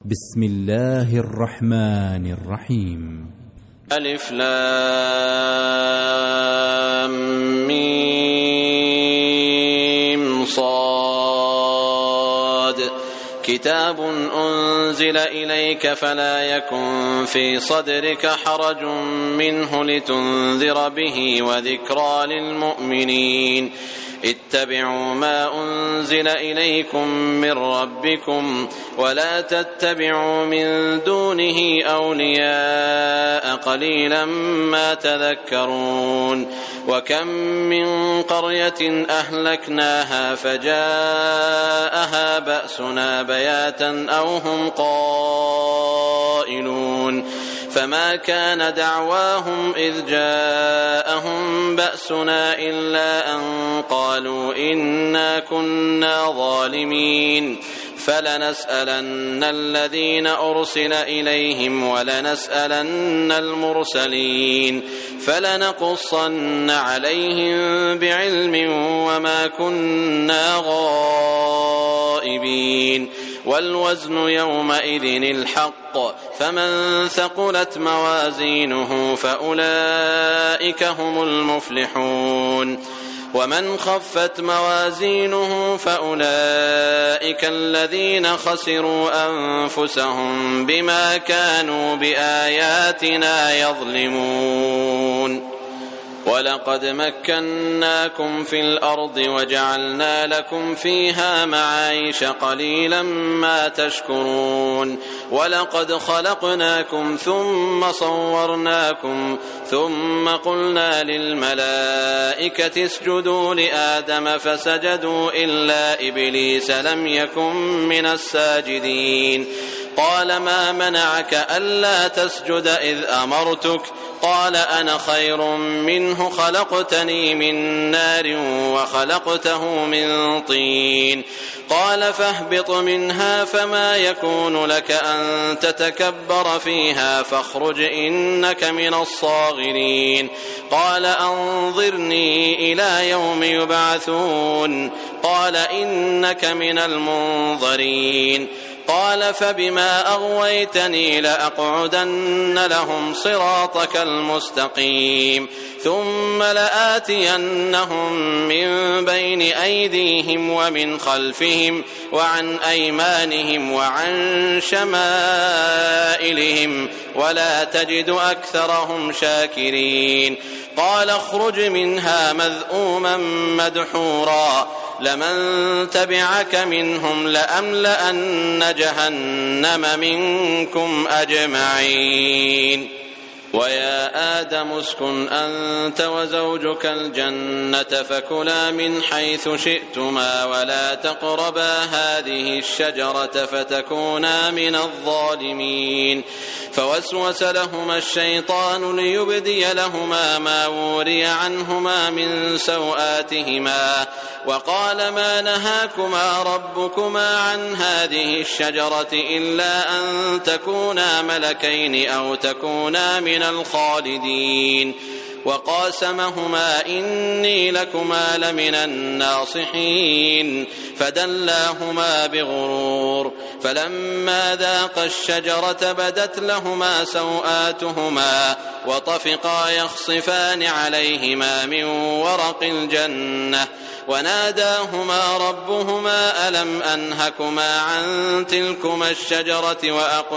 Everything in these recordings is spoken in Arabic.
بسم الله الرحمن الرحيم. ألف لام ميم صاد كتاب أنزل إليك فلا يكن في صدرك حرج منه لتنذر به وذكرى للمؤمنين. اتبعوا ما أنزل إليكم من ربكم ولا تتبعوا من دونه أولياء قليلا ما تذكرون. وكم من قرية أهلكناها فجاءها بأسنا بياتا أو هم قائلون فما كان دعواهم إذ جاءهم بأسنا إلا أن قالوا إنا كنا ظالمين. فلنسألن الذين أرسل إليهم ولنسألن المرسلين فلنقصن عليهم بعلم وما كنا غائبين. والوزن يومئذ الحق فمن ثقلت موازينه فأولئك هم المفلحون ومن خفت موازينه فأولئك الذين خسروا أنفسهم بما كانوا بآياتنا يظلمون. ولقد مكناكم في الأرض وجعلنا لكم فيها معايش قليلا ما تشكرون. ولقد خلقناكم ثم صورناكم ثم قلنا للملائكة اسجدوا لآدم فسجدوا إلا إبليس لم يكن من الساجدين. قال ما منعك ألا تسجد إذ أمرتك؟ قال أنا خير منه خلقتني من نار وخلقته من طين. قال فاهبط منها فما يكون لك أن تتكبر فيها فاخرج إنك من الصاغرين. قال أنظرني إلى يوم يبعثون. قال إنك من المنظرين. قال فبما أغويتني لأقعدن لهم صراطك المستقيم ثم لآتينهم من بين أيديهم ومن خلفهم وعن أيمانهم وعن شمائلهم ولا تجد أكثرهم شاكرين. قال اخرج منها مذءوما مدحورا لمن تبعك منهم لأملأن جهنم منكم أجمعين. ويا آدم اسكن أنت وزوجك الجنة فكلا من حيث شئتما ولا تقربا هذه الشجرة فتكونا من الظالمين. فوسوس لهما الشيطان ليبدي لهما ما وري عنهما من سوآتهما وقال ما نهاكما ربكما عن هذه الشجرة إلا أن تكونا ملكين أو تكونا من الخالدين. وقاسمهما إني لكما لمن الناصحين فدلاهما بغرور. فلما ذاقا الشجرة بدت لهما سوآتهما وطفقا يخصفان عليهما من ورق الجنة وناداهما ربهما ألم أنهكما عن تلكما الشجرة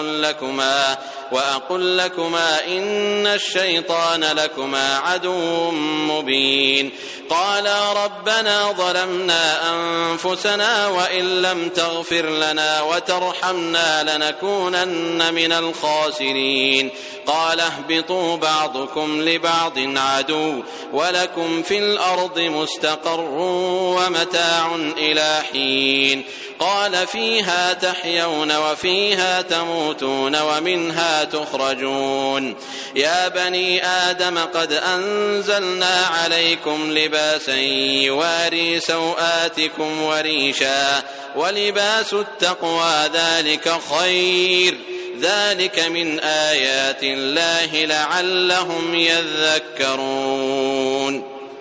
وأقل لكما إن الشيطان لكما عدو مبين. قالا ربنا ظلمنا أنفسنا وإن لم تغفر لنا وترحمنا لنكونن من الخاسرين. قال اهبطوا بعضكم لبعض عدو ولكم في الأرض مستقر ومتاع إلى حين. قال فيها تحيون وفيها تموتون ومنها تخرجون. يا بني آدم قد أنزلنا عليكم لباسا يواري سوآتكم وريشا ولباس التقوى ذلك خير ذلك من آيات الله لعلهم يذكرون.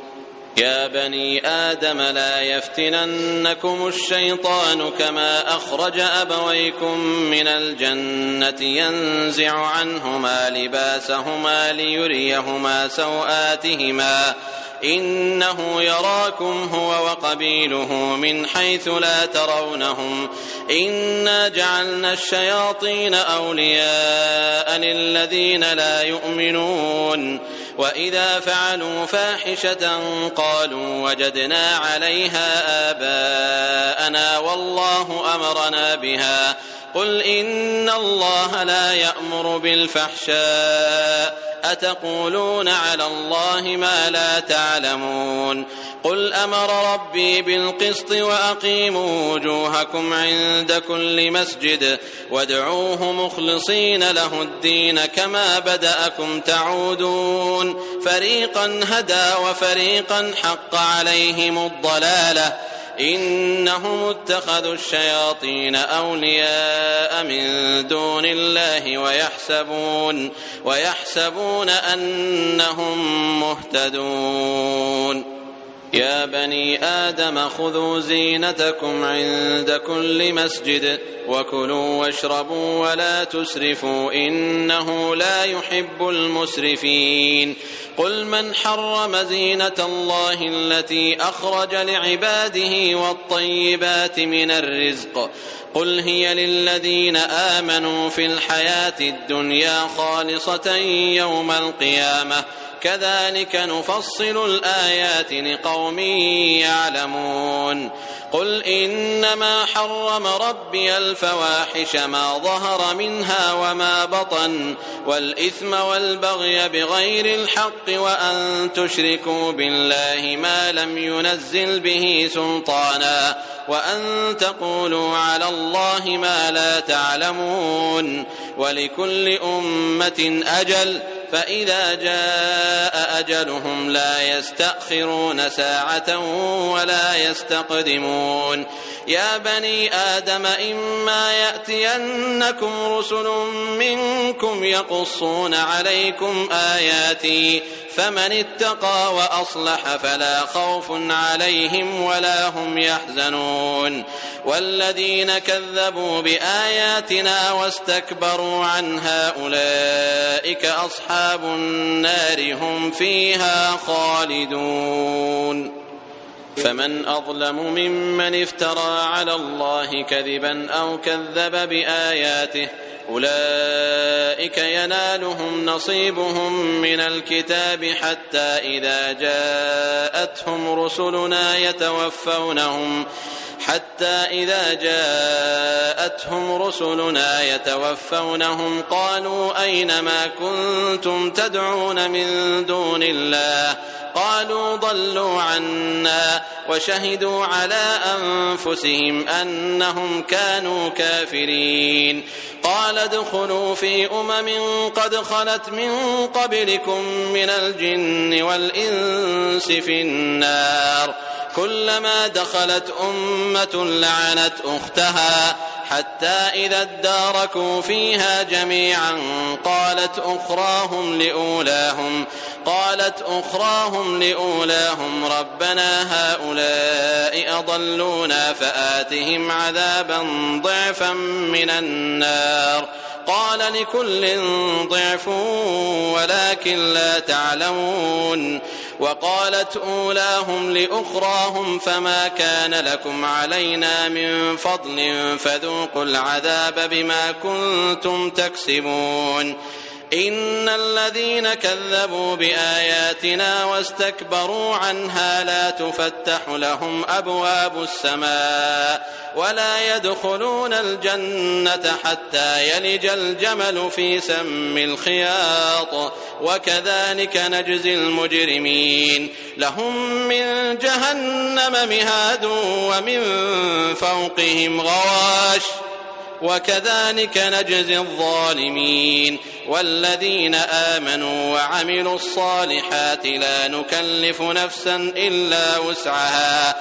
يا بني آدم لا يفتننكم الشيطان كما أخرج أبويكم من الجنة ينزع عنهما لباسهما ليريهما سوآتهما إنه يراكم هو وقبيله من حيث لا ترونهم إنا جعلنا الشياطين أولياء للذين لا يؤمنون وإذا فعلوا فاحشة قالوا وجدنا عليها آباءنا والله أمرنا بها قل إن الله لا يأمر بالفحشاء أتقولون على الله ما لا تعلمون قل أمر ربي بالقسط وأقيموا وجوهكم عند كل مسجد وادعوه مخلصين له الدين كما بدأكم تعودون فريقا هدى وفريقا حق عليهم الضلالة إنهم اتخذوا الشياطين أولياء من دون الله ويحسبون أنهم مهتدون يا بني آدم خذوا زينتكم عند كل مسجد وكلوا واشربوا ولا تسرفوا إنه لا يحب المسرفين قل من حرم زينة الله التي أخرج لعباده والطيبات من الرزق قل هي للذين آمنوا في الحياة الدنيا خالصة يوم القيامة كذلك نفصل الآيات لقوم يعلمون قل إنما حرم ربي الفواحش ما ظهر منها وما بطن والإثم والبغي بغير الحق وأن تشركوا بالله ما لم ينزل به سلطانا وأن تقولوا على الله ما لا تعلمون ولكل أمة أجل فإذا جاء أجلهم لا يستأخرون ساعة ولا يستقدمون يا بني آدم إما يأتينكم رسل منكم يقصون عليكم آياتي فمن اتقى وأصلح فلا خوف عليهم ولا هم يحزنون والذين كذبوا بآياتنا واستكبروا عنها أولئك أصحاب النار هم فيها خالدون فمن أظلم ممن افترى على الله كذبا أو كذب بآياته أولئك ينالهم نصيبهم من الكتاب حتى إذا جاءتهم رسلنا يتوفونهم قالوا أين ما كنتم تدعون من دون الله قالوا ضلوا عنا وشهدوا على أنفسهم أنهم كانوا كافرين قال ادخلوا في قد خلت من قبلكم من الجن والإنس في النار كلما دخلت أمة لعنت أختها حتى إذا اداركوا فيها جميعا قالت أخراهم لأولاهم ربنا هؤلاء أضلونا فآتهم عذابا ضعفا من النار قال لكل ضعف ولكن لا تعلمون وقالت أولاهم لأخراهم فما كان لكم علينا من فضل فذوقوا العذاب بما كنتم تكسبون إن الذين كذبوا بآياتنا واستكبروا عنها لا تفتح لهم أبواب السماء ولا يدخلون الجنة حتى يلج الجمل في سم الخياط وكذلك نجزي المجرمين لهم من جهنم مهاد ومن فوقهم غواش وكذلك نجزي الظالمين والذين آمنوا وعملوا الصالحات لا نكلف نفسا إلا وسعها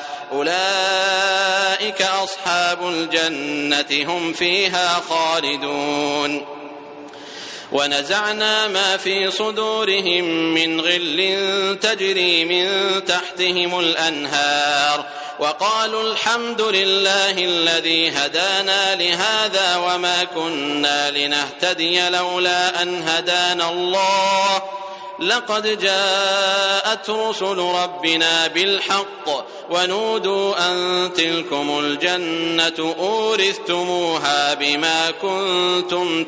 أولئك أصحاب الجنة هم فيها خالدون ونزعنا ما في صدورهم من غل تجري من تحتهم الأنهار وقالوا الحمد لله الذي هدانا لهذا وما كنا لنهتدي لولا أن هدانا الله لقد جاءت رسل ربنا بالحق ونودوا أن تلكم الجنة أورثتموها بما كنتم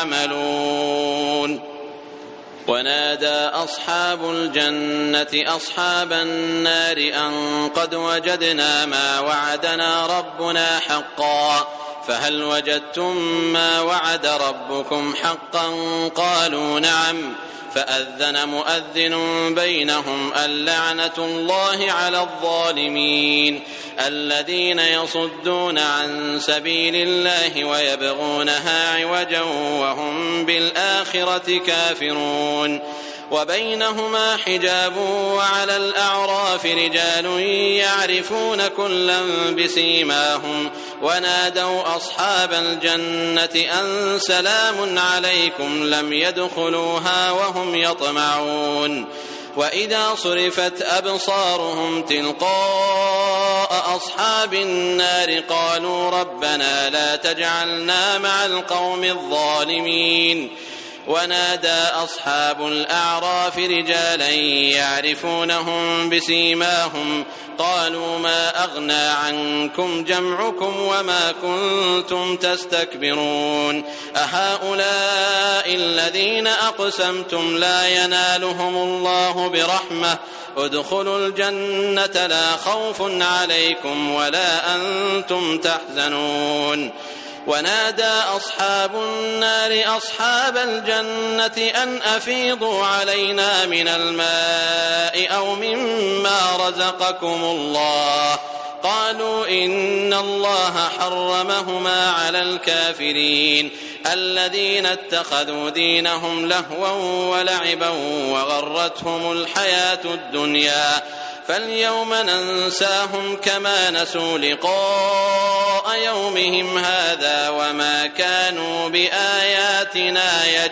تعملون. ونادى أصحاب الجنة أصحاب النار أن قد وجدنا ما وعدنا ربنا حقا فهل وجدتم ما وعد ربكم حقا قالوا نعم فأذن مؤذن بينهم اللعنة الله على الظالمين الذين يصدون عن سبيل الله ويبغونها عوجا وهم بالآخرة كافرون. وبينهما حجاب وعلى الأعراف رجال يعرفون كلا بسيماهم ونادوا أصحاب الجنة أن سلام عليكم لم يدخلوها وهم يطمعون. وإذا صرفت أبصارهم تلقاء أصحاب النار قالوا ربنا لا تجعلنا مع القوم الظالمين. ونادى أصحاب الأعراف رجالا يعرفونهم بسيماهم قالوا ما أغنى عنكم جمعكم وما كنتم تستكبرون أهؤلاء الذين أقسمتم لا ينالهم الله برحمة ادخلوا الجنة لا خوف عليكم ولا أنتم تحزنون. ونادى أصحاب النار أصحاب الجنة أن أفيضوا علينا من الماء أو مما رزقكم الله قالوا إن الله حرمهما على الكافرين الذين اتخذوا دينهم لهوا ولعبا وغرتهم الحياة الدنيا فاليوم ننساهم كما نسوا لقاء يومهم هذا وما كانوا بآياتنا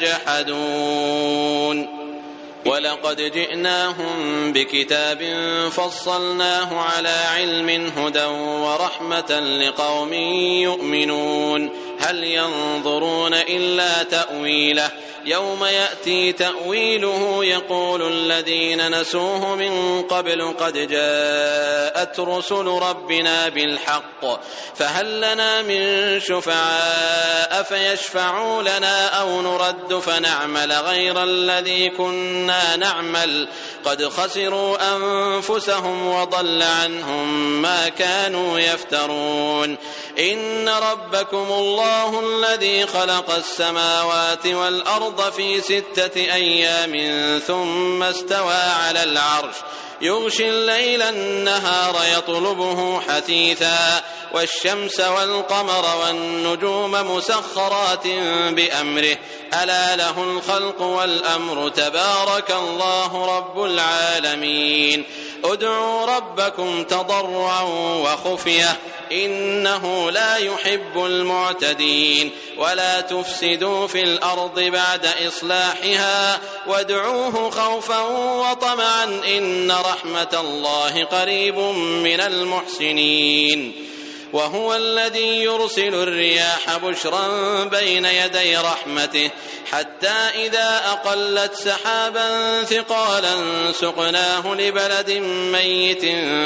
يجحدون. ولقد جئناهم بكتاب فصلناه على علم هدى ورحمة لقوم يؤمنون هل ينظرون إلا تأويله يوم يأتي تأويله يقول الذين نسوه من قبل قد جاءت رسل ربنا بالحق فهل لنا من شفعاء فيشفعوا لنا أو نرد فنعمل غير الذي كنا نعمل قد خسروا أنفسهم وضل عنهم ما كانوا يفترون. إن ربكم الله الذي خلق السماوات والأرض في 6 أيام ثم استوى على العرش يغشي الليل النهار يطلبه حثيثا والشمس والقمر والنجوم مسخرات بأمره ألا له الخلق والأمر تبارك الله رب العالمين. ادعوا ربكم تضرعا وخفية إنه لا يحب المعتدين ولا تفسدوا في الأرض بعد إصلاحها وادعوه خوفا وطمعا إن رحمة الله قريب من المحسنين. وهو الذي يرسل الرياح بشرا بين يدي رحمته حتى إذا أقلت سحابا ثقالا سقناه لبلد ميت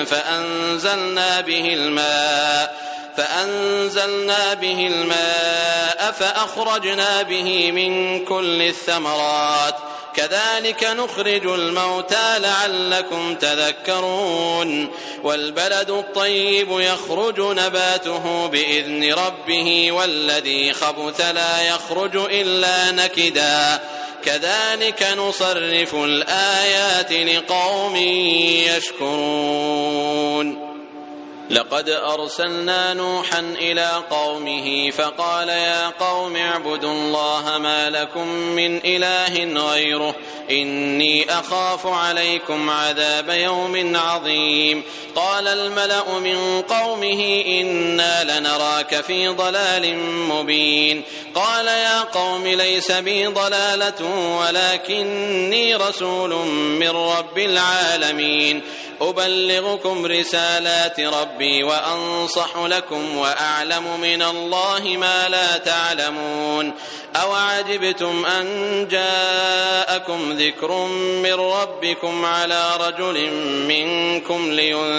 فأنزلنا به الماء فأخرجنا به من كل الثمرات كذلك نخرج الموتى لعلكم تذكرون. والبلد الطيب يخرج نباته بإذن ربه والذي خبث لا يخرج إلا نكدا كذلك نصرف الآيات لقوم يشكرون. لقد أرسلنا نوحا إلى قومه فقال يا قوم اعبدوا الله ما لكم من إله غيره إني أخاف عليكم عذاب يوم عظيم قال الملأ من قومه إنا لنراك في ضلال مبين قال يا قوم ليس بي ضلالة ولكني رسول من رب العالمين أبلغكم رسالات ربي وأنصح لكم وأعلم من الله ما لا تعلمون أوعجبتم أن جاءكم ذكر من ربكم على رجل منكم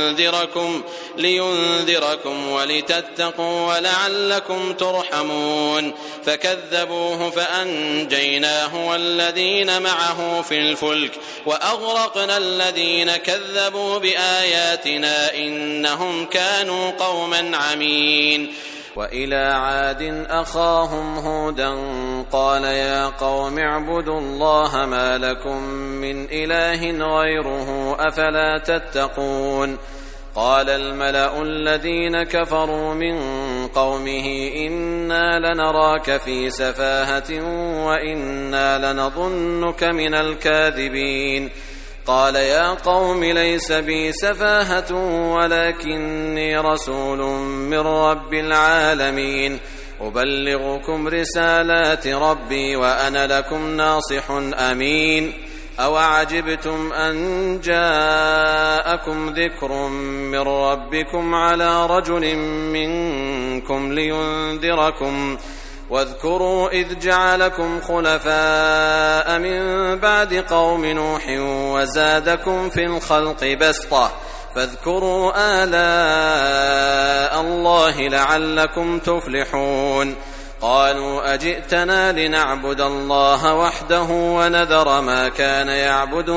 لينذركم ولتتقوا ولعلكم ترحمون فكذبوه فأنجيناه والذين معه في الفلك وأغرقنا الذين كذبوا بآياتنا إنهم كانوا قوما عمين وإلى عاد أخاهم هودا قال يا قوم اعبدوا الله ما لكم من إله غيره أفلا تتقون قال الملأ الذين كفروا من قومه إنا لنراك في سفاهة وإنا لنظنك من الكاذبين قال يا قوم ليس بي سفاهة ولكني رسول من رب العالمين أبلغكم رسالات ربي وأنا لكم ناصح أمين أوعجبتم أن جاءكم ذكر من ربكم على رجل منكم لينذركم واذكروا إذ جعلكم خلفاء من بعد قوم نوح وزادكم في الخلق بسطة فاذكروا آلاء الله لعلكم تفلحون قالوا أجئتنا لنعبد الله وحده ونذر ما كان يعبد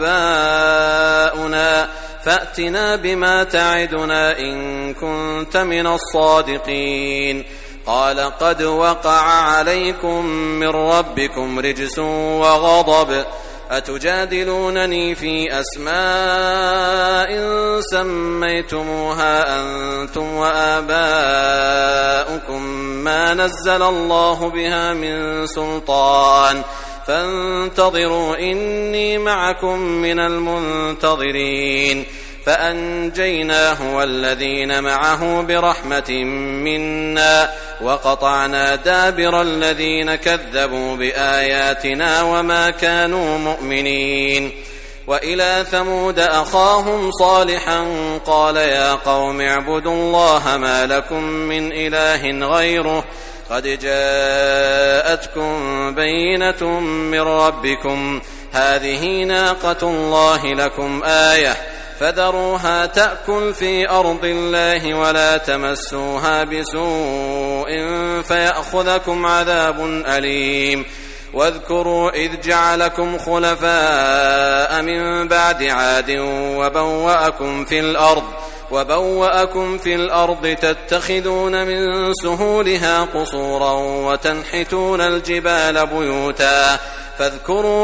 آباؤنا فأتنا بما تعدنا إن كنت من الصادقين قال قد وقع عليكم من ربكم رجس وغضب أتجادلونني في أسماء سميتموها أنتم وآباؤكم ما نزل الله بها من سلطان فانتظروا إني معكم من المنتظرين فأنجيناه والذين معه برحمة منا وقطعنا دابر الذين كذبوا بآياتنا وما كانوا مؤمنين وإلى ثمود أخاهم صالحا قال يا قوم اعبدوا الله ما لكم من إله غيره قد جاءتكم بينة من ربكم هذه ناقة الله لكم آية فذروها تأكل في أرض الله ولا تمسوها بسوء فيأخذكم عذاب أليم واذكروا إذ جعلكم خلفاء من بعد عاد وبوأكم في الأرض تتخذون من سهولها قصورا وتنحتون الجبال بيوتا فاذكروا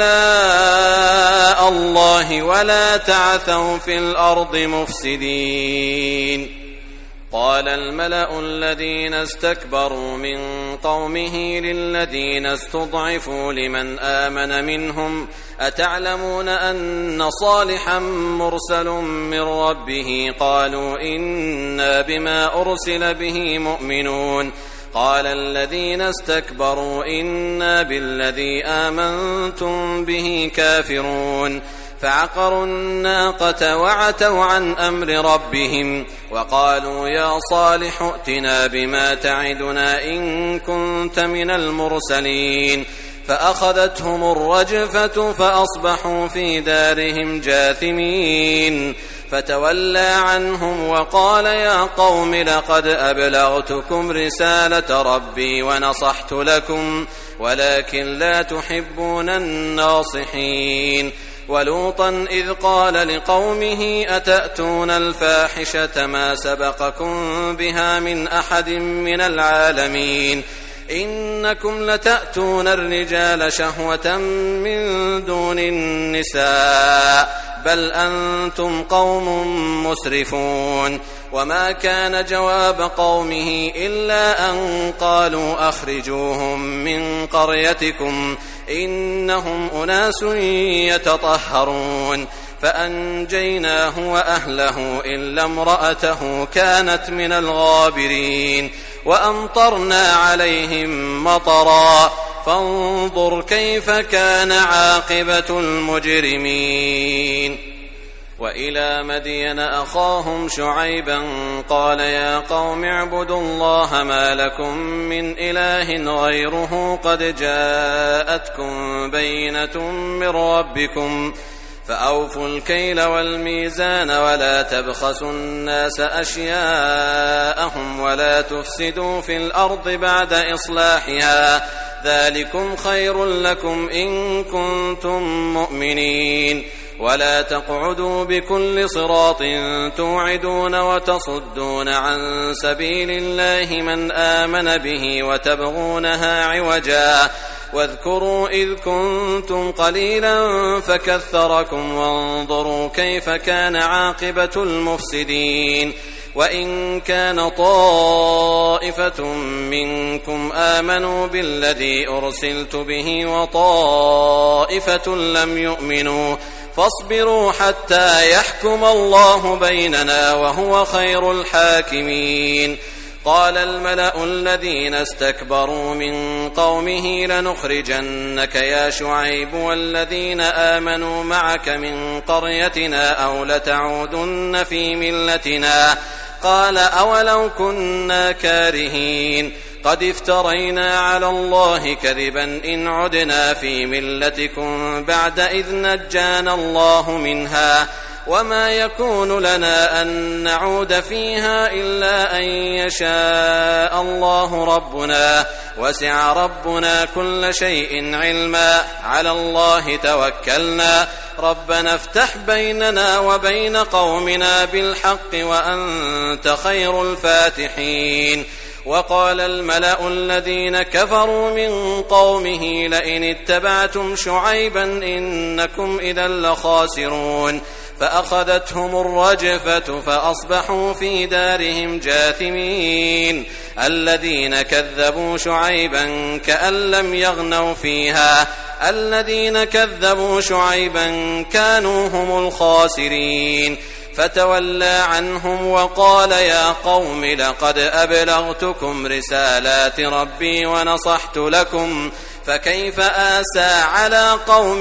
آلاء الله ولا تعثوا في الأرض مفسدين قال الملأ الذين استكبروا من قومه للذين استضعفوا لمن آمن منهم أتعلمون أن صالحا مرسل من ربه قالوا إنا بما أرسل به مؤمنون قال الذين استكبروا إنا بالذي آمنتم به كافرون فعقروا الناقة وعتوا عن أمر ربهم وقالوا يا صالح ائتنا بما تعدنا إن كنت من المرسلين فأخذتهم الرجفة فأصبحوا في دارهم جاثمين فتولى عنهم وقال يا قوم لقد أبلغتكم رسالة ربي ونصحت لكم ولكن لا تحبون الناصحين ولوطا إذ قال لقومه أتأتون الفاحشة ما سبقكم بها من أحد من العالمين إنكم لتأتون الرجال شهوة من دون النساء بل أنتم قوم مسرفون وما كان جواب قومه إلا أن قالوا أخرجوهم من قريتكم إنهم أناس يتطهرون فأنجيناه وأهله إلا امرأته كانت من الغابرين وأمطرنا عليهم مطرا فانظر كيف كان عاقبة المجرمين. وإلى مدين أخاهم شعيبا قال يا قوم اعبدوا الله ما لكم من إله غيره قد جاءتكم بينة من ربكم فأوفوا الكيل والميزان ولا تبخسوا الناس أشياءهم ولا تفسدوا في الأرض بعد إصلاحها ذلكم خير لكم إن كنتم مؤمنين. ولا تقعدوا بكل صراط توعدون وتصدون عن سبيل الله من آمن به وتبغونها عوجا واذكروا إذ كنتم قليلا فكثركم وانظروا كيف كان عاقبة المفسدين. وإن كان طائفة منكم آمنوا بالذي أرسلت به وطائفة لم يؤمنوا فاصبروا حتى يحكم الله بيننا وهو خير الحاكمين. قال الملأ الذين استكبروا من قومه لنخرجنك يا شعيب والذين آمنوا معك من قريتنا أو لتعودن في ملتنا قال أولو كنا كارهين قد افترينا على الله كذبا إن عدنا في ملتكم بعد إذ نجانا الله منها وما يكون لنا أن نعود فيها إلا أن يشاء الله ربنا وسع ربنا كل شيء علما على الله توكلنا ربنا افتح بيننا وبين قومنا بالحق وأنت خير الفاتحين. وقال الملأ الذين كفروا من قومه لئن اتبعتم شعيبا إنكم إذا لخاسرون فأخذتهم الرجفة فأصبحوا في دارهم جاثمين. الذين كذبوا شعيبا كأن لم يغنوا فيها الذين كذبوا شعيبا كانوا هم الخاسرين. فتولى عنهم وقال يا قوم لقد أبلغتكم رسالات ربي ونصحت لكم فكيف آسى على قوم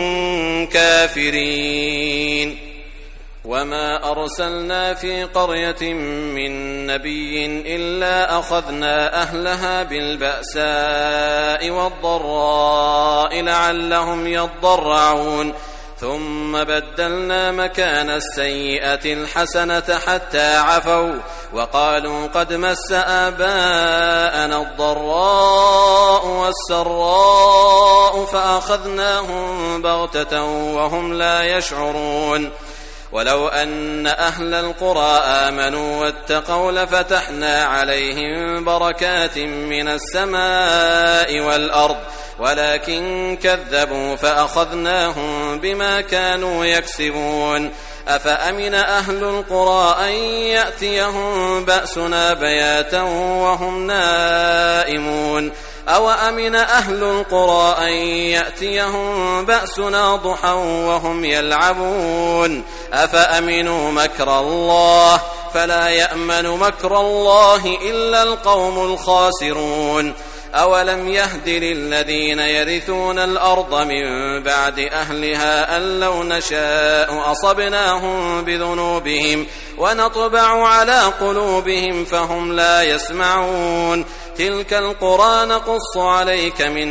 كافرين. وما أرسلنا في قرية من نبي إلا أخذنا أهلها بالبأساء والضراء لعلهم يضرعون ثم بدلنا مكان السيئة الحسنة حتى عفوا وقالوا قد مس آباءنا الضراء والسراء فأخذناهم بغتة وهم لا يشعرون. ولو أن أهل القرى آمنوا واتقوا لفتحنا عليهم بركات من السماء والأرض ولكن كذبوا فأخذناهم بما كانوا يكسبون. أفأمن أهل القرى أن يأتيهم بأسنا بياتا وهم نائمون أو أمن أهل القرى أن يأتيهم بأسنا ضحى وهم يلعبون أفأمنوا مكر الله فلا يأمن مكر الله إلا القوم الخاسرون. أولم يهد للذين يرثون الأرض من بعد أهلها أن لو نشاء أصبناهم بذنوبهم ونطبع على قلوبهم فهم لا يسمعون. تلك القرى نقص عليك من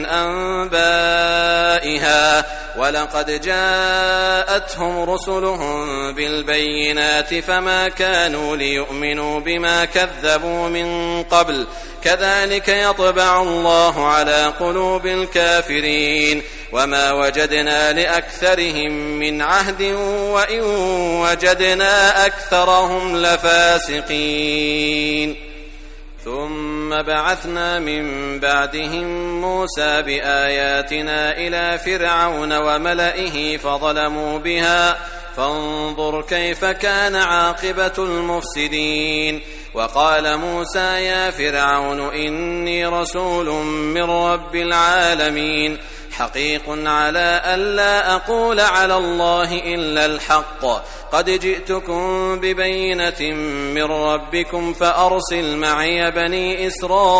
أنبائها ولقد جاءتهم رسلهم بالبينات فما كانوا ليؤمنوا بما كذبوا من قبل كذلك يطبع الله على قلوب الكافرين. وما وجدنا لأكثرهم من عهد وإن وجدنا أكثرهم لفاسقين. ثم بعثنا من بعدهم موسى بآياتنا إلى فرعون وملئه فانظر كيف كان عاقبة المفسدين. وقال موسى يا فرعون إني رسول من رب العالمين حقيق على ألا أقول على الله إلا الحق قد جئتكم ببينة من ربكم فأرسل معي بني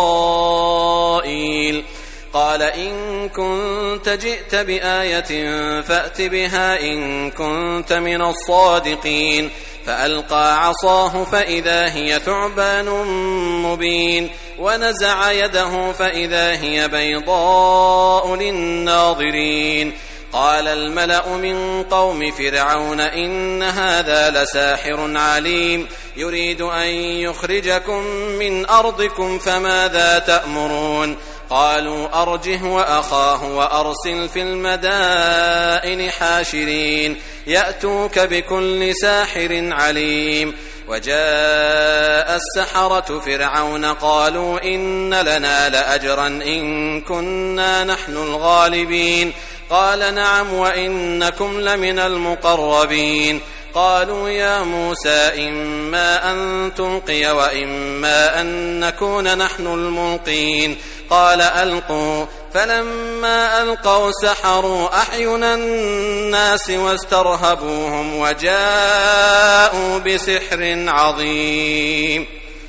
إسرائيل. قال إن كنت جئت بآية فأت بها إن كنت من الصادقين. فألقى عصاه فإذا هي ثعبان مبين ونزع يده فإذا هي بيضاء للناظرين. قال الملأ من قوم فرعون إن هذا لساحر عليم يريد أن يخرجكم من أرضكم فماذا تأمرون. قالوا أرجه وأخاه وأرسل في المدائن حاشرين يأتوك بكل ساحر عليم. وجاء السحرة فرعون قالوا إن لنا لأجرا إن كنا نحن الغالبين. قال نعم وإنكم لمن المقربين. قالوا يا موسى إما أن تلقي وإما أن نكون نحن الملقين. قال ألقوا. فلما ألقوا سحروا أعين الناس واسترهبوهم وجاءوا بسحر عظيم.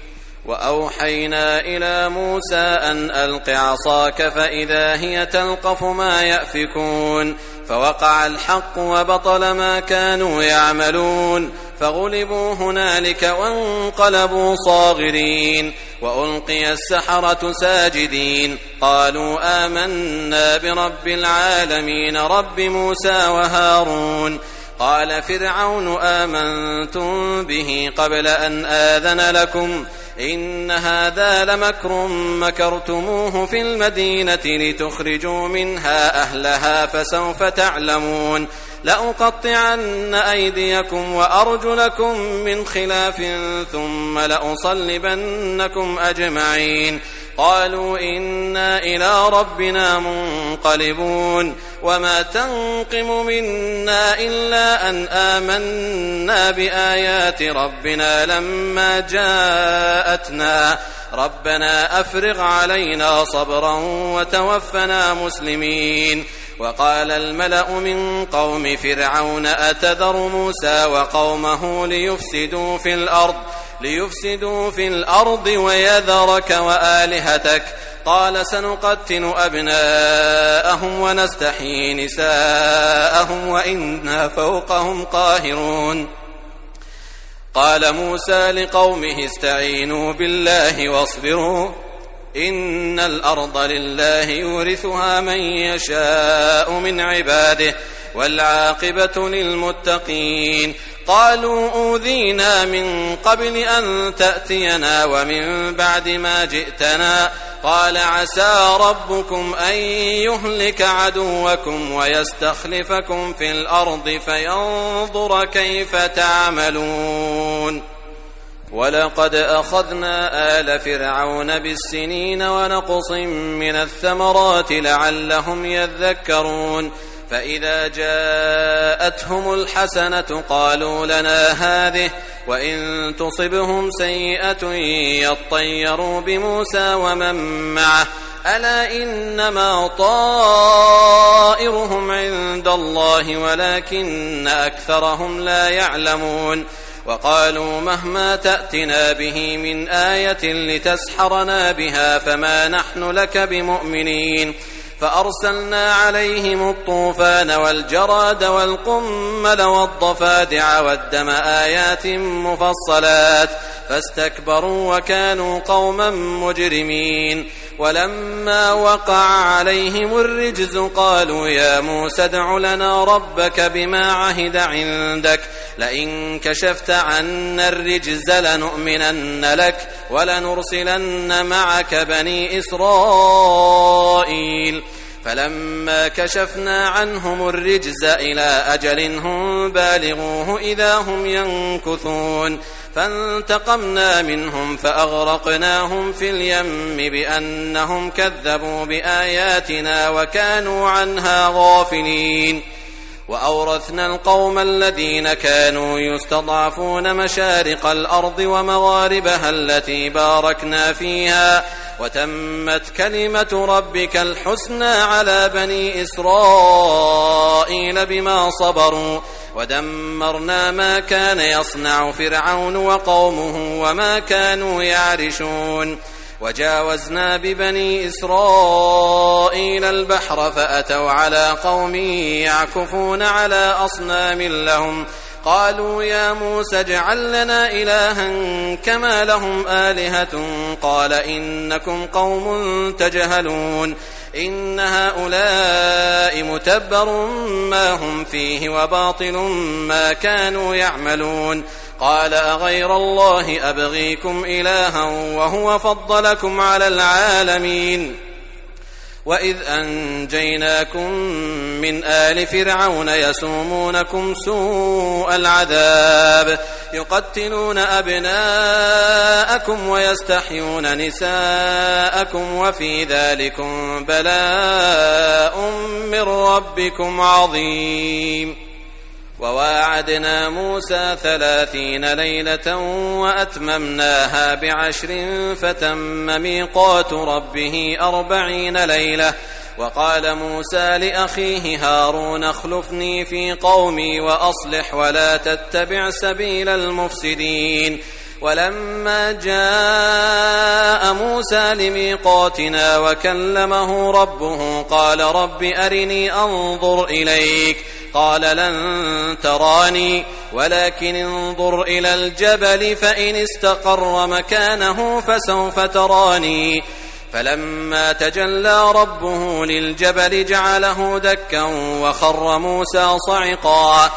وأوحينا إلى موسى أن ألق عصاك فإذا هي تلقف ما يأفكون. فوقع الحق وبطل ما كانوا يعملون فغلبوا هنالك وانقلبوا صاغرين. وألقي السحرة ساجدين قالوا آمنا برب العالمين رب موسى وهارون. قال فرعون آمنتم به قبل أن آذن لكم إن هذا لمكر مكرتموه في المدينة لتخرجوا منها أهلها فسوف تعلمون. لأقطعن أيديكم وأرجلكم من خلاف ثم لأصلبنكم أجمعين. قالوا إنا إلى ربنا منقلبون. وما تنقم منا إلا أن آمنا بآيات ربنا لما جاءتنا ربنا أفرغ علينا صبرا وتوفنا مسلمين. وقال الملأ من قوم فرعون أتذر موسى وقومه ليفسدوا في الأرض ويذرك وآلهتك. قال سنقتل أبناءهم ونستحيي نساءهم وإنا فوقهم قاهرون. قال موسى لقومه استعينوا بالله واصبروا إن الأرض لله يورثها من يشاء من عباده والعاقبة للمتقين. قالوا أوذينا من قبل أن تأتينا ومن بعد ما جئتنا. قال عسى ربكم أن يهلك عدوكم ويستخلفكم في الأرض فينظر كيف تعملون. ولقد أخذنا آل فرعون بالسنين ونقص من الثمرات لعلهم يذكرون. فإذا جاءتهم الحسنة قالوا لنا هذه وإن تصبهم سيئة يطيروا بموسى ومن معه ألا إنما طائرهم عند الله ولكن أكثرهم لا يعلمون. وقالوا مهما تأتنا به من آية لتسحرنا بها فما نحن لك بمؤمنين. فأرسلنا عليهم الطوفان والجراد والقمل والضفادع والدم آيات مفصلات فاستكبروا وكانوا قوما مجرمين. ولما وقع عليهم الرجز قالوا يا موسى ادع لنا ربك بما عهد عندك لئن كشفت عنا الرجز لنؤمنن لك ولنرسلن معك بني إسرائيل. فلما كشفنا عنهم الرجز إلى أجل هم بالغوه إذا هم ينكثون. فانتقمنا منهم فأغرقناهم في اليم بأنهم كذبوا بآياتنا وكانوا عنها غافلين. وأورثنا القوم الذين كانوا يستضعفون مشارق الأرض ومغاربها التي باركنا فيها وتمت كلمة ربك الحسنى على بني إسرائيل بما صبروا ودمرنا ما كان يصنع فرعون وقومه وما كانوا يعرشون وجاوزنا ببني إسرائيل البحر فأتوا على قوم يعكفون على أصنام لهم قالوا يا موسى اجعل لنا إلها كما لهم آلهة قال إنكم قوم تجهلون إن هؤلاء متبر ما هم فيه وباطل ما كانوا يعملون قال أغير الله أبغيكم إلها وهو فضلكم على العالمين وإذ أنجيناكم من آل فرعون يسومونكم سوء العذاب يقتلون أبناءكم ويستحيون نساءكم وفي ذلكم بلاء من ربكم عظيم وواعدنا موسى 30 ليلة وأتممناها ب10 فتم ميقات ربه 40 ليلة وقال موسى لأخيه هارون اخلفني في قومي وأصلح ولا تتبع سبيل المفسدين ولما جاء موسى لميقاتنا وكلمه ربه قال رب أرني أنظر إليك قال لن تراني ولكن انظر إلى الجبل فإن استقر مكانه فسوف تراني فلما تجلى ربه للجبل جعله دكا وخر موسى صعقا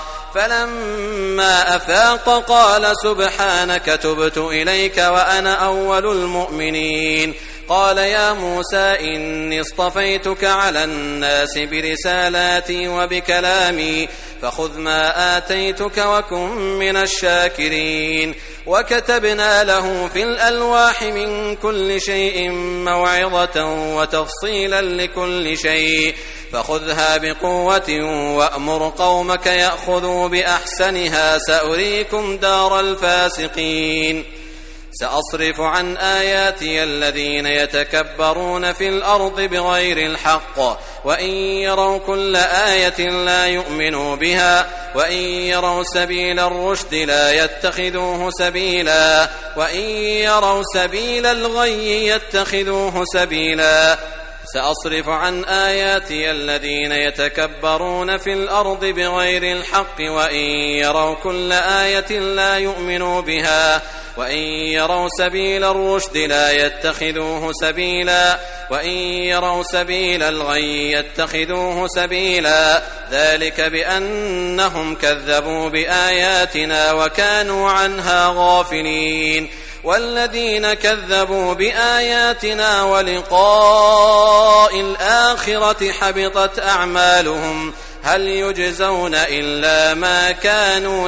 فلما أفاق قال سبحانك تبت إليك وأنا أول المؤمنين قال يا موسى إني اصطفيتك على الناس برسالاتي وبكلامي فخذ ما آتيتك وكن من الشاكرين وكتبنا له في الألواح من كل شيء موعظة وتفصيلا لكل شيء فخذها بقوة وأمر قومك يأخذوا بأحسنها سأريكم دار الفاسقين سأصرف عن آياتي الذين يتكبرون في الأرض بغير الحق وإن يروا كل آية لا يؤمنوا بها وإن يروا سبيل الرشد لا يتخذوه سبيلا وإن يروا سبيل الغي يتخذوه سبيلا سأصرف عن آياتي الذين يتكبرون في الأرض بغير الحق وإن يروا كل آية لا يؤمنوا بها وإن يروا سبيل الرشد لا يتخذوه سبيلا وإن يروا سبيل الغي يتخذوه سبيلا ذلك بأنهم كذبوا بآياتنا وكانوا عنها غافلين والذين كذبوا بآياتنا ولقاء الآخرة حبطت أعمالهم هل يجزون إلا ما كانوا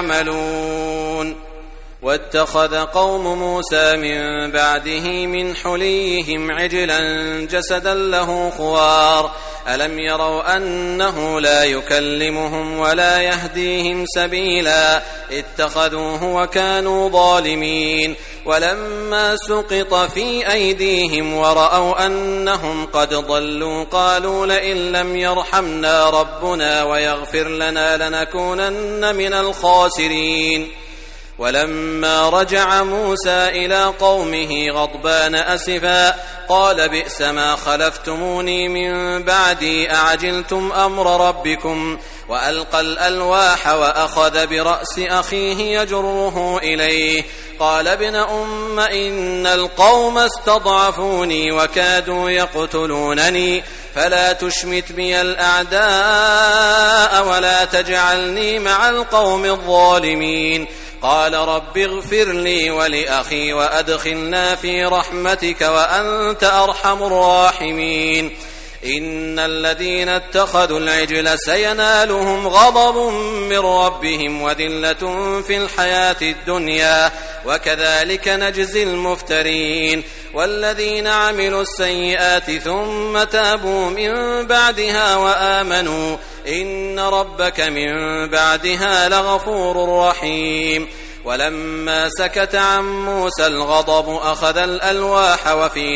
يعملون واتخذ قوم موسى من بعده من حليهم عجلا جسدا له خوار ألم يروا أنه لا يكلمهم ولا يهديهم سبيلا اتخذوه وكانوا ظالمين ولما سقط في أيديهم ورأوا أنهم قد ضلوا قالوا لئن لم يرحمنا ربنا ويغفر لنا لنكونن من الخاسرين ولما رجع موسى إلى قومه غضبان أسفا قال بئس ما خلفتموني من بعدي أعجلتم أمر ربكم وألقى الألواح وأخذ برأس أخيه يجره إليه قال ابن أم إن القوم استضعفوني وكادوا يقتلونني فلا تشمت بي الأعداء ولا تجعلني مع القوم الظالمين قال رب اغفر لي ولأخي وأدخلنا في رحمتك وأنت أرحم الراحمين إن الذين اتخذوا العجل سينالهم غضب من ربهم وذلة في الحياة الدنيا وكذلك نجزي المفترين والذين عملوا السيئات ثم تابوا من بعدها وآمنوا إن ربك من بعدها لغفور رحيم. ولما سكت عن موسى الغضب أخذ الألواح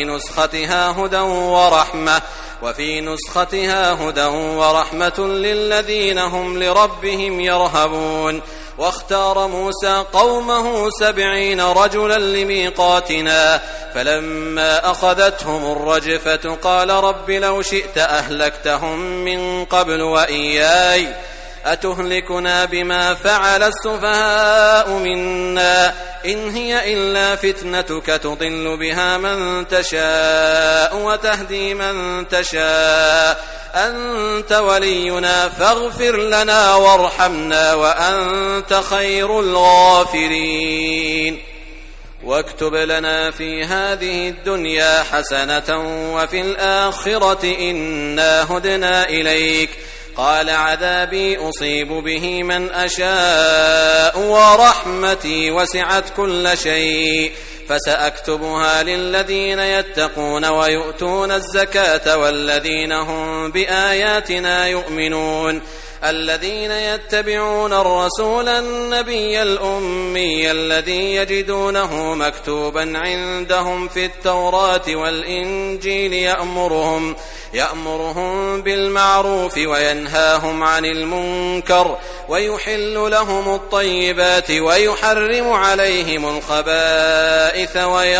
وفي نسختها هدى ورحمة للذين هم لربهم يرهبون. واختار موسى قومه 70 رجلا لميقاتنا فلما أخذتهم الرجفة قال رب لو شئت أهلكتهم من قبل وإياي أتهلكنا بما فعل السفهاء منا إن هي إلا فتنتك تضل بها من تشاء وتهدي من تشاء أنت ولينا فاغفر لنا وارحمنا وأنت خير الغافرين. واكتب لنا في هذه الدنيا حسنة وفي الآخرة إنا هدنا إليك قال عذابي أصيب به من أشاء ورحمتي وسعت كل شيء فسأكتبها للذين يتقون ويؤتون الزكاة والذين هم بآياتنا يؤمنون الذين يتبعون الرسول النبي الأمي الذي يجدونه مكتوبا عندهم في التوراة والإنجيل يأمرهم بالمعروف وينهاهم عن المنكر ويحل لهم الطيبات ويحرم عليهم الخبائث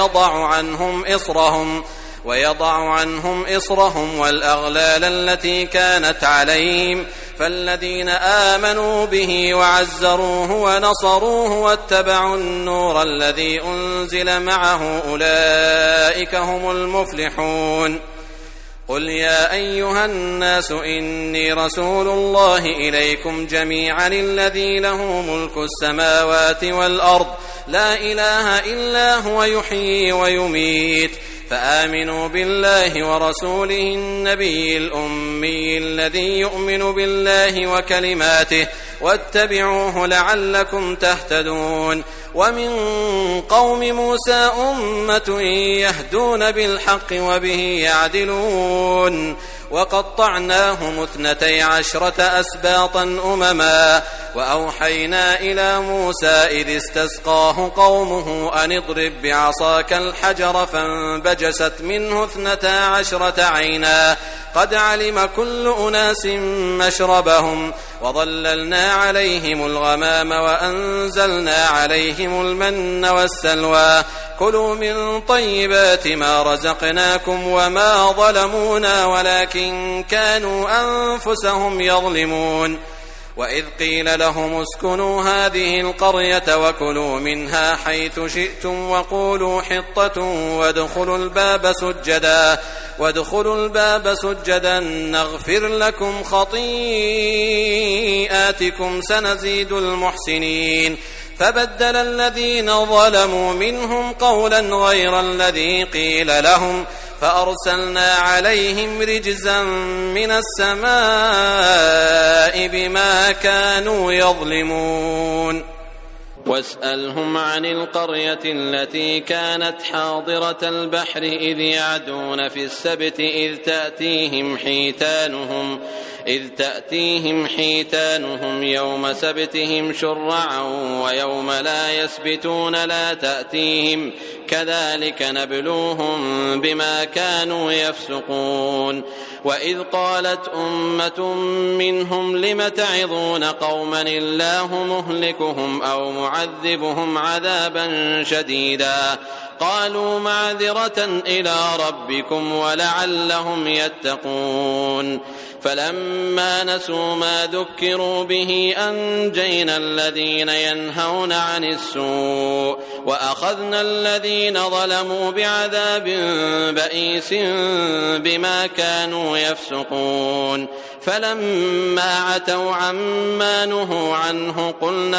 ويضع عنهم إصرهم والأغلال التي كانت عليهم فالذين آمنوا به وعزروه ونصروه واتبعوا النور الذي أنزل معه أولئك هم المفلحون. قل يا أيها الناس إني رسول الله إليكم جميعا الذي له ملك السماوات والأرض لا إله إلا هو يحيي ويميت فآمنوا بالله ورسوله النبي الأمي الذي يؤمن بالله وكلماته واتبعوه لعلكم تهتدون. ومن قوم موسى أمة يهدون بالحق وبه يعدلون وقطعناهم 12 أسباطا أمما وأوحينا إلى موسى إذ استسقاه قومه أن اضرب بعصاك الحجر فانبجست منه 12 عينا قد علم كل أناس مشربهم وظللنا عليهم الغمام وأنزلنا عليهم المن والسلوى كلوا من طيبات ما رزقناكم وما ظلمونا ولكن كانوا أنفسهم يظلمون. وإذ قيل لهم اسكنوا هذه القرية وكلوا منها حيث شئتم وقولوا حطة وادخلوا الباب سجدا نغفر لكم خطيئاتكم سنزيد المحسنين. فبدل الذين ظلموا منهم قولا غير الذي قيل لهم فأرسلنا عليهم رجزا من السماء بما كانوا يظلمون. واسألهم عن القرية التي كانت حاضرة البحر إذ يعدون في السبت إذ تأتيهم حيتانهم يوم سبتهم شرعا ويوم لا يسبتون لا تأتيهم كذلك نبلوهم بما كانوا يفسقون. وإذ قالت أمة منهم لم تعظون قوما الله مهلكهم أو معذبهم عذابا شديدا قالوا معذرة إلى ربكم ولعلهم يتقون. فلما نسوا ما ذكروا به أنجينا الذين ينهون عن السوء وأخذنا الذين ظلموا بعذاب بئيس بما كانوا يفسقون. فلما عتوا عما نهوا عنه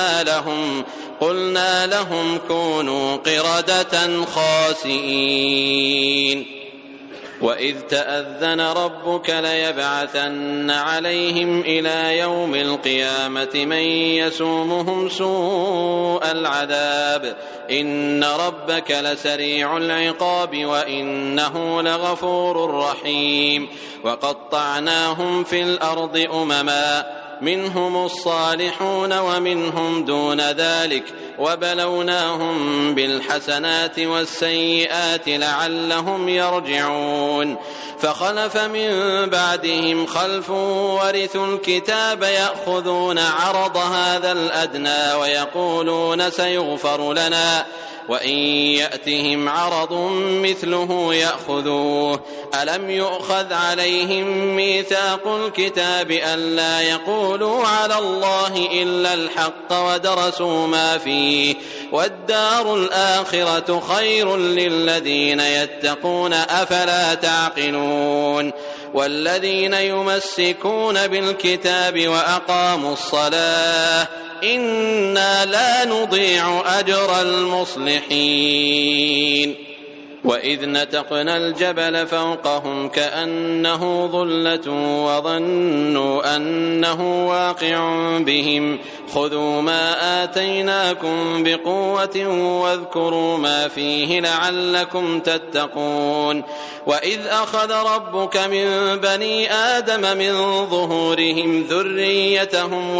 قلنا لهم كونوا قردة خاسئين. وإذ تأذن ربك ليبعثن عليهم إلى يوم القيامة من يسومهم سوء العذاب إن ربك لسريع العقاب وإنه لغفور رحيم وقطعناهم في الأرض أمما منهم الصالحون ومنهم دون ذلك وبلوناهم بالحسنات والسيئات لعلهم يرجعون فخلف من بعدهم خلف ورثوا الكتاب يأخذون عرض هذا الأدنى ويقولون سيغفر لنا وإن يأتهم عرض مثله يأخذوه ألم يؤخذ عليهم ميثاق الكتاب ألا يقولوا على الله إلا الحق ودرسوا ما فيه والدار الآخرة خير للذين يتقون أفلا تعقلون والذين يمسكون بالكتاب وأقاموا الصلاة إنا لا نضيع أجر المصلحين وإذ نتقنا الجبل فوقهم كأنه ظلة وظنوا أنه واقع بهم خذوا ما آتيناكم بقوة واذكروا ما فيه لعلكم تتقون وإذ أخذ ربك من بني آدم من ظهورهم ذريتهم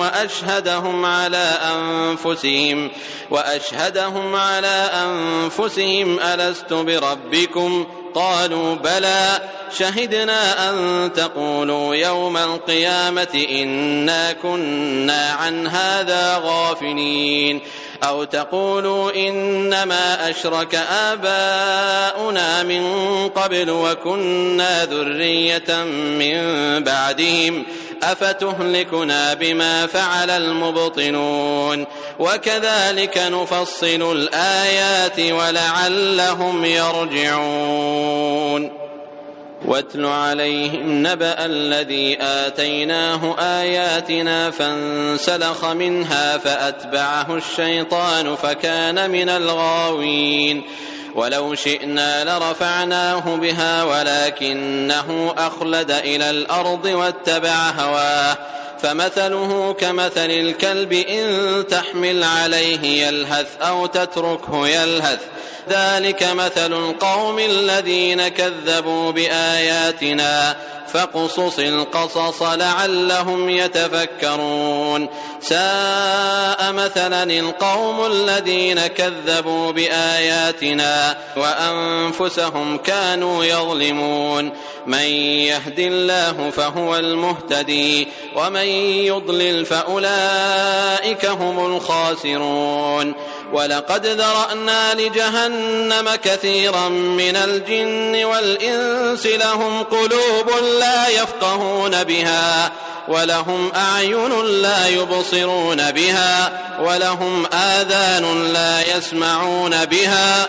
وأشهدهم على أنفسهم ألست بربكم قالوا بلى شهدنا أن تقولوا يوم القيامة إنا كنا عن هذا غافلين أو تقولوا إنما أشرك آباؤنا من قبل وكنا ذرية من بعدهم أفتهلكنا بما فعل المبطلون وكذلك نفصل الآيات ولعلهم يرجعون واتل عليهم نبأ الذي آتيناه آياتنا فانسلخ منها فأتبعه الشيطان فكان من الغاوين ولو شئنا لرفعناه بها ولكنه أخلد إلى الأرض واتبع هواه فمثله كمثل الكلب إن تحمل عليه يلهث أو تتركه يلهث ذلك مثل القوم الذين كذبوا بآياتنا فاقصص القصص لعلهم يتفكرون ساء مثلا القوم الذين كذبوا بآياتنا وأنفسهم كانوا يظلمون من يهد الله فهو المهتدي ومن يضلل فأولئك هم الخاسرون ولقد ذرأنا لجهنم كثيرا من الجن والإنس لهم قلوب لا يفقهون بها ولهم أعين لا يبصرون بها ولهم آذان لا يسمعون بها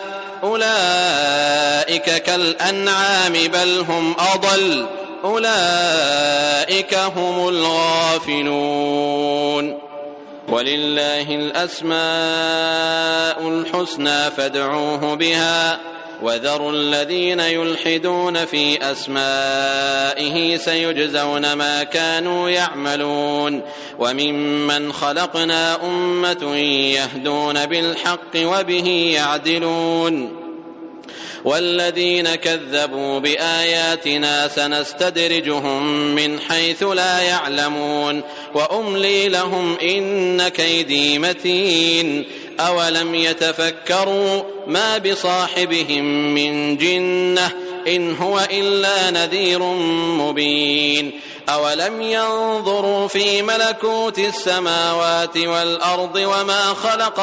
أولئك كالأنعام بل هم أضل أولئك هم الغافلون ولله الأسماء الحسنى فادعوه بها وذروا الذين يلحدون في أسمائه سيجزون ما كانوا يعملون وممن خلقنا أمة يهدون بالحق وبه يعدلون والذين كذبوا بآياتنا سنستدرجهم من حيث لا يعلمون وأملي لهم إن كيدي متين أولم يتفكروا ما بصاحبهم من جنة إن هو إلا نذير مبين أولم ينظروا في ملكوت السماوات والأرض وما خلق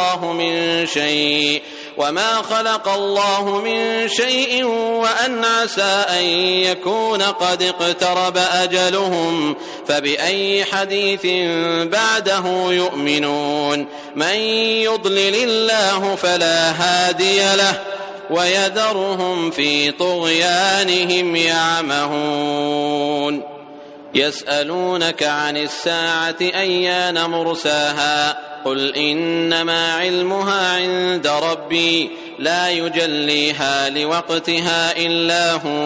الله من شيء وأن عسى أن يكون قد اقترب أجلهم فبأي حديث بعده يؤمنون من يضلل الله فلا هادي له ويذرهم في طغيانهم يعمهون يسألونك عن الساعة أيان مرساها قل إنما علمها عند ربي لا يجليها لوقتها إلا هو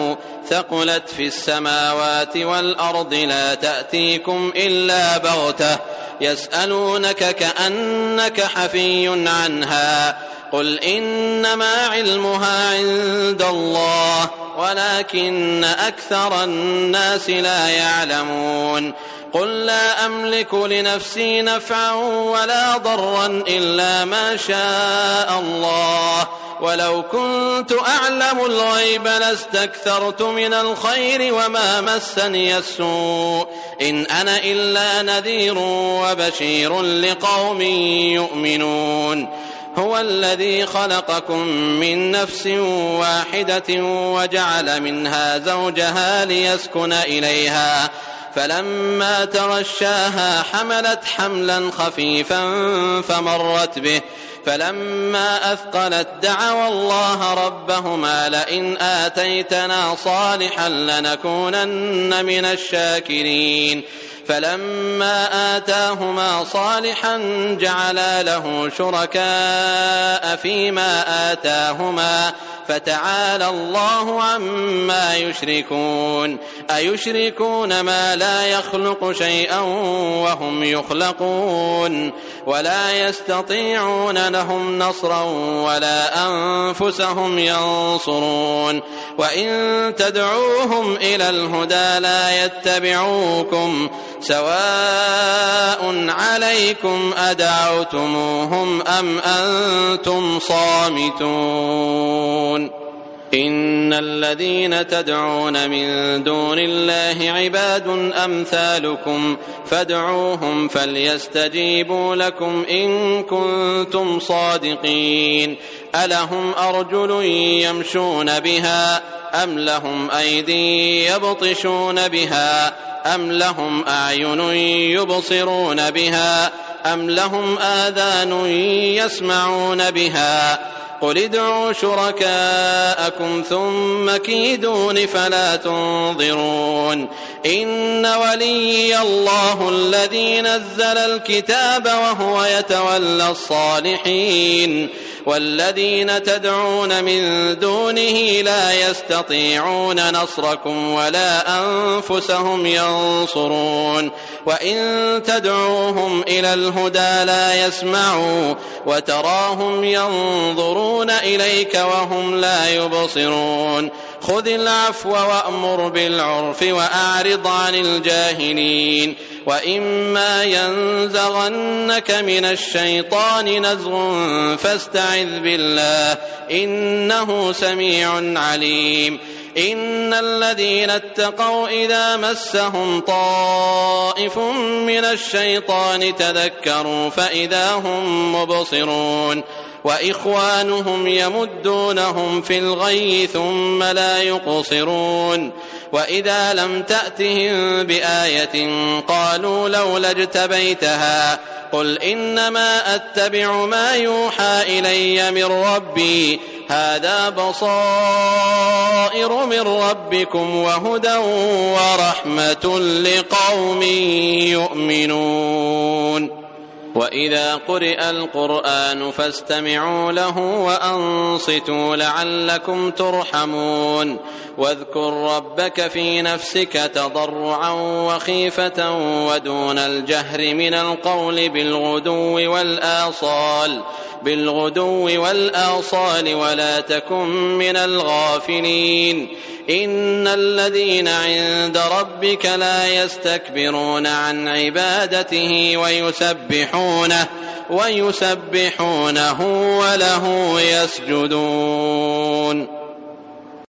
ثقلت في السماوات والأرض لا تأتيكم إلا بغتة يسألونك كأنك حفي عنها قل إنما علمها عند الله ولكن أكثر الناس لا يعلمون قل لا أملك لنفسي نفعا ولا ضرا إلا ما شاء الله ولو كنت أعلم الغيب لاستكثرت من الخير وما مسني السوء إن أنا إلا نذير وبشير لقوم يؤمنون هو الذي خلقكم من نفس واحدة وجعل منها زوجها ليسكن إليها فلما تغشاها حملت حملا خفيفا فمرت به فلما أثقلت دعوا الله ربهما لئن آتيتنا صالحا لنكونن من الشاكرين فلما آتاهما صالحا جعلا له شركاء فيما آتاهما فتعالى الله عما يشركون أيشركون ما لا يخلق شيئا وهم يخلقون ولا يستطيعون لهم نصرا ولا أنفسهم ينصرون وإن تدعوهم إلى الهدى لا يتبعوكم سواء عليكم أدعوتموهم أم أنتم صامتون إن الذين تدعون من دون الله عباد أمثالكم فادعوهم فليستجيبوا لكم إن كنتم صادقين ألهم أرجل يمشون بها أم لهم أيدي يبطشون بها أم لهم أعين يبصرون بها أم لهم آذان يسمعون بها قل ادعوا شركاءكم ثم كيدون فلا تنظرون إن وليي الله الذي نزل الكتاب وهو يتولى الصالحين والذين تدعون من دونه لا يستطيعون نصركم ولا أنفسهم ينصرون وإن تدعوهم إلى الهدى لا يسمعوا وتراهم ينظرون إليك وهم لا يبصرون خذ العفو وأمر بالعرف وأعرض عن الجاهلين وإما ينزغنك من الشيطان نزغ فاستعذ بالله إنه سميع عليم إن الذين اتقوا إذا مسهم طائف من الشيطان تذكروا فإذا هم مبصرون وإخوانهم يمدونهم في الغي ثم لا يقصرون وإذا لم تأتهم بآية قالوا لولا اجتبيتها قل إنما أتبع ما يوحى إلي من ربي هذا بصائر من ربكم وهدى ورحمة لقوم يؤمنون وإذا قرئ القرآن فاستمعوا له وأنصتوا لعلكم ترحمون واذكر ربك في نفسك تضرعا وخيفة ودون الجهر من القول بالغدو والآصال ولا تكن من الغافلين إن الذين عند ربك لا يستكبرون عن عبادته ويسبحونه وله يسجدون